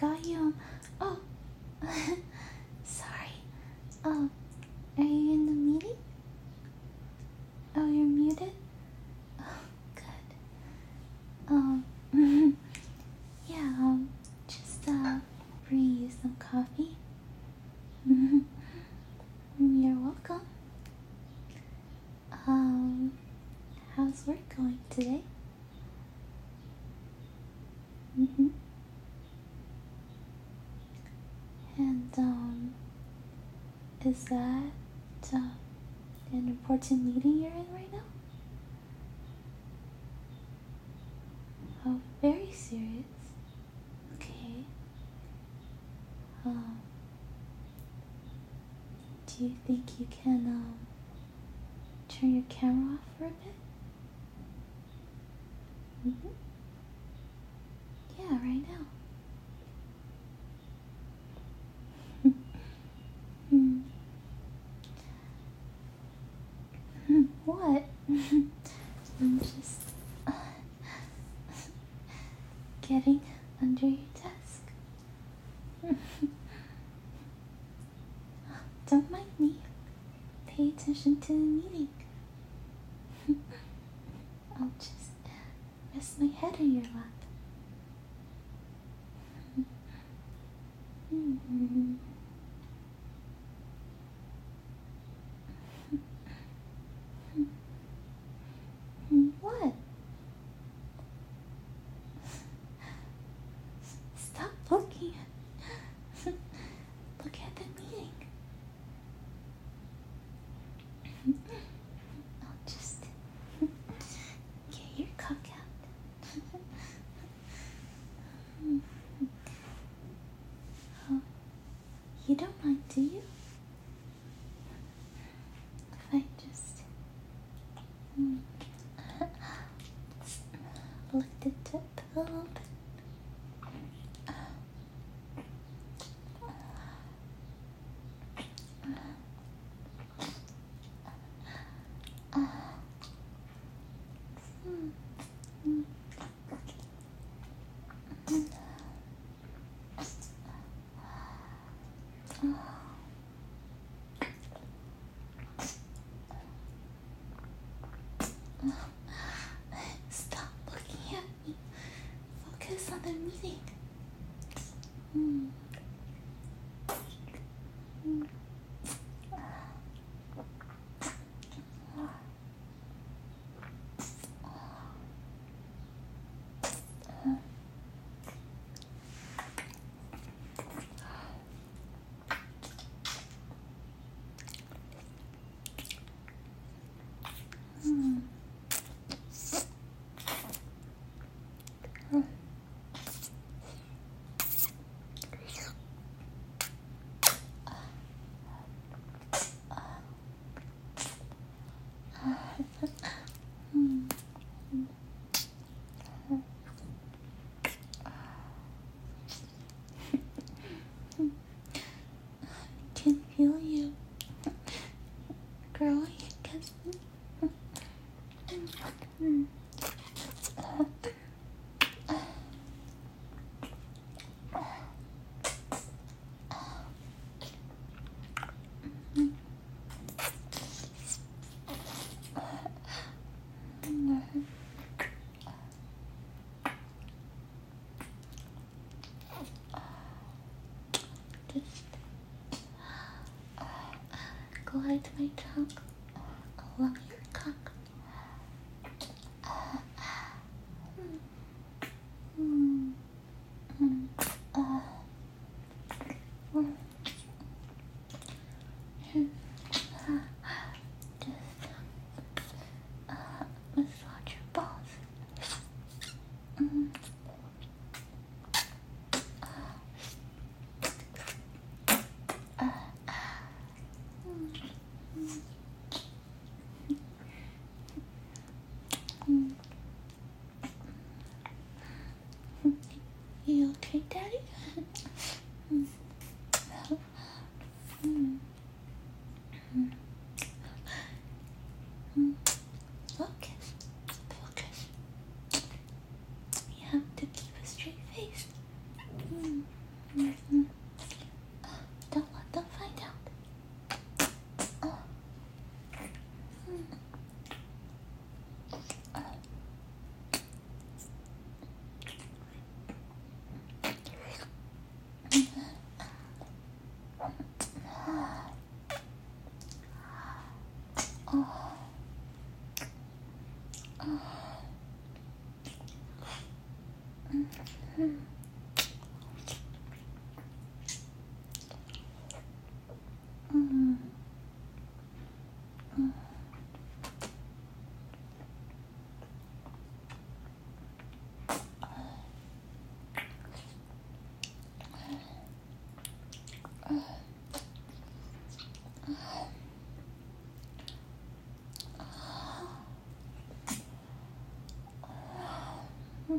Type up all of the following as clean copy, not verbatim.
got you. Oh, sorry. Oh, are you in the meeting? Oh, you're muted? Oh, good. Yeah, just, bring you some coffee. You're welcome. How's work going today? And, is that, an important meeting you're in right now? Oh, very serious. Okay. Do you think you can, turn your camera off for a bit? Yeah, right now. What? I'm just getting under your desk. Don't mind me. Pay attention to the meeting. I'll just rest my head in your lap. What? Stop looking. Look at the meeting. I'll just get your cock out. Oh, you don't mind, do you? If I just lift the tip a little bit. Stop looking at me. Focus on the meeting. Can feel you growing against me. Just glide my tongue along your cock. Massage your balls. You okay, Daddy? Focus. Focus. You have to keep a straight face.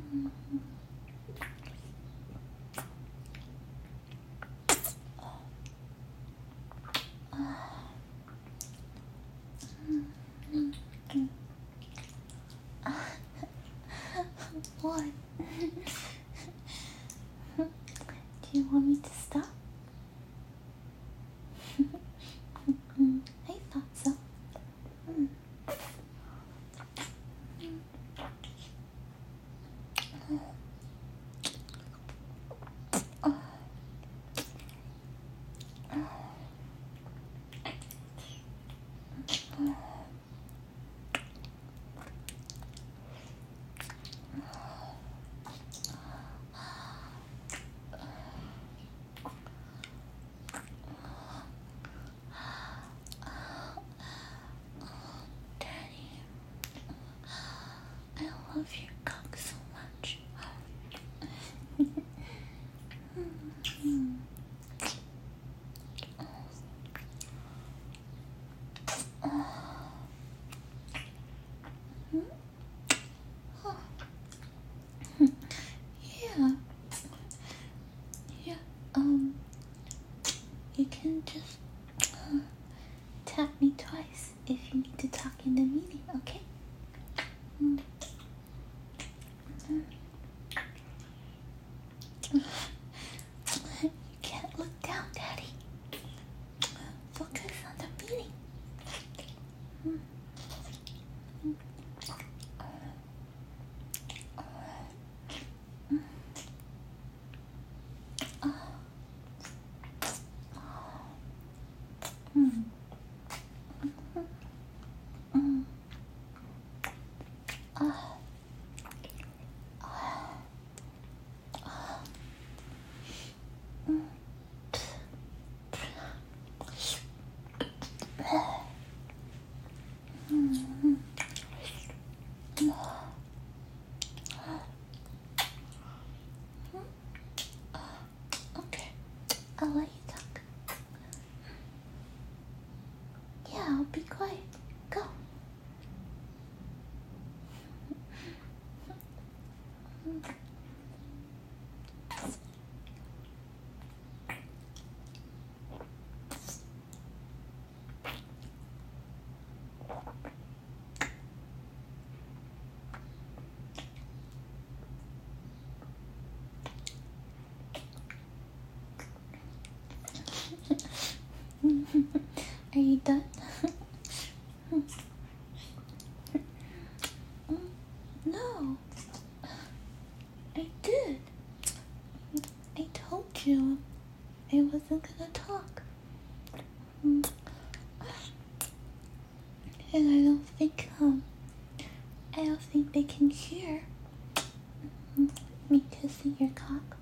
What? Do you want me to stop? I thought so. I love your cock so much. Yeah. Yeah. You can just tap me twice if you need to talk in the meeting, okay? You can't look down, Daddy. Focus on the meeting. Okay, I'll let you talk. Yeah, I'll be quiet. Go. Are you done? No, I did. I told you I wasn't gonna talk. And I don't think they can hear me kissing your cock.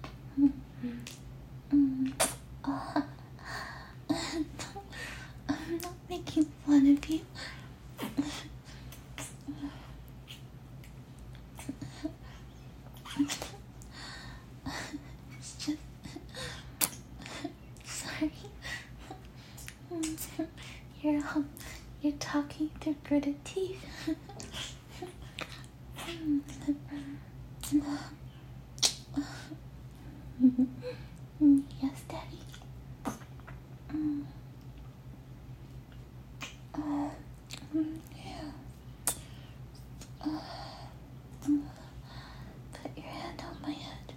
I'm not making fun of you. It's just sorry. You're talking through gritted teeth. Yes, Daddy. Yeah. Put your hand on my head.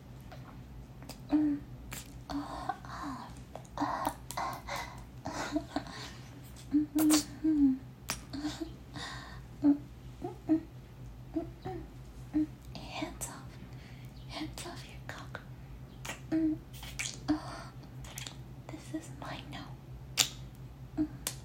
Hands off. Hands off your cock. This is mine now.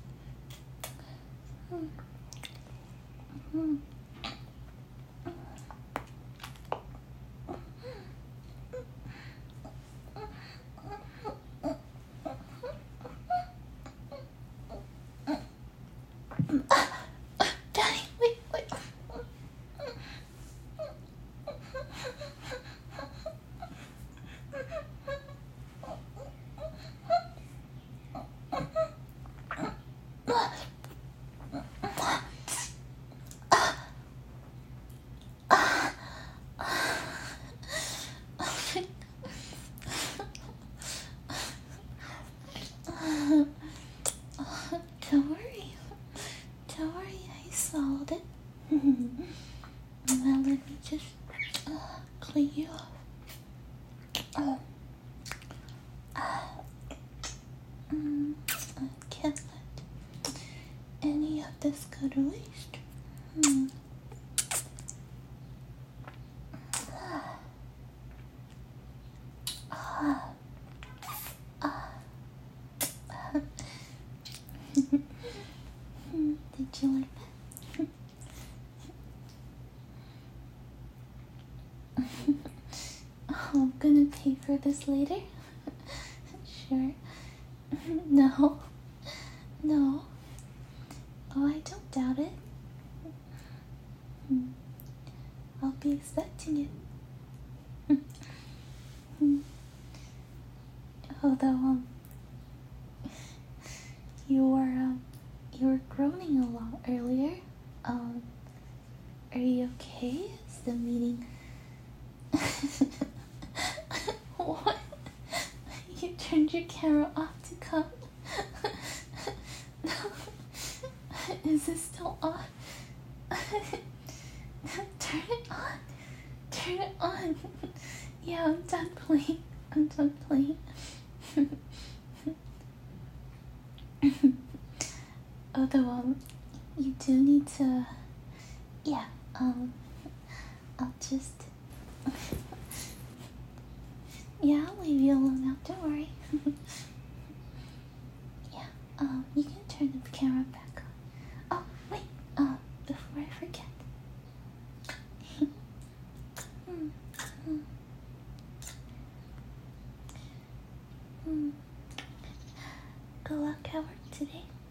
Daddy, wait. That's good at least. Hmm. Did you like that? I'm gonna pay for this later. Sure. No. No. Oh, I don't doubt it. I'll be expecting it. Although, you were groaning a lot earlier. Are you okay? Is the meeting... What? You turned your camera off to come? Is it still on? Turn it on. Turn it on. Yeah, I'm done playing. I'm done playing. Although, you do need to... Yeah, I'll just... Yeah, I'll leave you alone now, don't worry. Yeah, you can turn the camera back on. Oh, wait, before I forget. Good luck at work today.